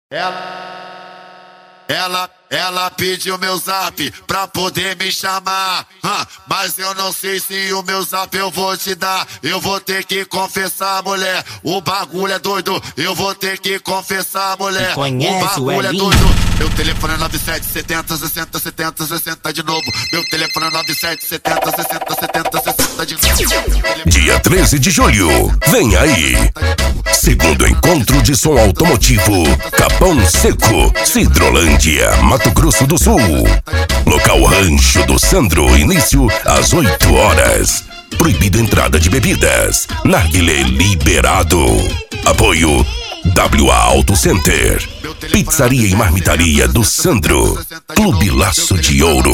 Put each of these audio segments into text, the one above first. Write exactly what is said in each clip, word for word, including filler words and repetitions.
Ela, ela, ela pediu meu zap pra poder me chamar, ah, mas eu não sei se o meu zap eu vou te dar. Eu vou ter que confessar, mulher, o bagulho é doido. Eu vou ter que confessar, mulher, o bagulho é doido. Meu telefone é nove sete setenta sessenta setenta sessenta de novo. Meu telefone é nove sete setenta sessenta setenta sessenta de novo. Dia treze de julho, vem aí. Segundo encontro de som automotivo, Capão Seco, Cidrolândia, Mato Grosso do Sul. Local Rancho do Sandro, início às oito horas. Proibido entrada de bebidas. Narguilé liberado. Apoio W A Auto Center. Pizzaria e Marmitaria do Sandro. Clube Laço de Ouro.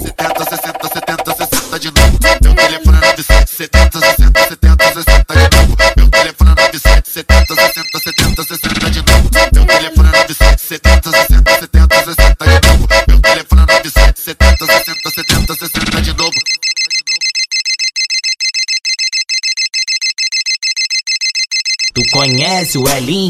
Meu telefone é nove sete setenta sessenta setenta sessenta de novo. Meu telefone é nove sete setenta sessenta setenta sessenta de novo. Meu telefone é nove sete setenta sessenta setenta sessenta de novo. Meu telefone é nove sete setenta sessenta setenta sessenta de novo. Tu conhece o Elinho?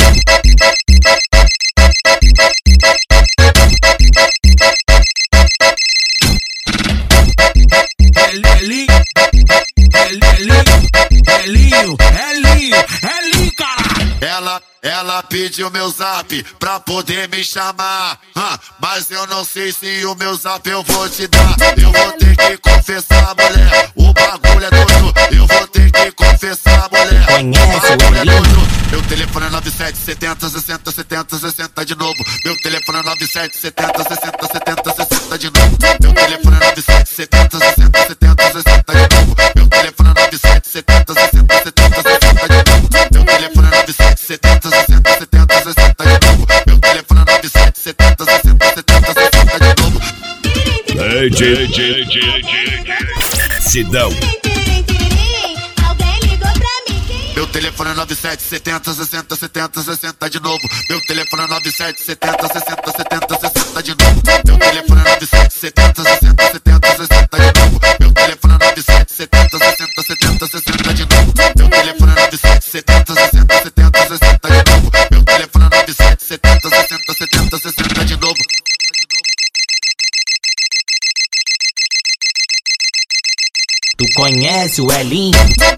Elinho, Elinho, Elinho, Elinho, Elinho, caralho. Ela, ela pediu meu zap pra poder me chamar, ah, mas eu não sei se o meu zap eu vou te dar. Eu vou ter que confessar, mulher, o bagulho é doido. Eu vou ter que confessar, mulher, Conhece o bagulho é o Elinho? doido. Meu telefone é nove sete setenta sessenta setenta sessenta de novo. Meu telefone é nove sete setenta sessenta setenta sessenta de novo. Meu telefone é nove sete setenta sessenta setenta sessenta de novo. Meu telefone é nove sete setenta sessenta setenta sessenta de novo. Meu telefone é nove sete setenta sessenta setenta sessenta de novo. Meu telefone é nove sete setenta sessenta setenta sessenta de novo. D J Sidão. Meu telefone é nove sete setenta sessenta setenta sessenta de novo. Meu telefone é nove sete setenta sessenta setenta sessenta de novo. Meu telefone é nove sete setenta sessenta setenta sessenta de novo. Meu telefone é nove sete setenta sessenta setenta sessenta de novo. Meu telefone é nove sete setenta sessenta setenta sessenta de novo. Meu telefone é nove sete setenta sessenta setenta sessenta de novo. Tu conhece o Elinho?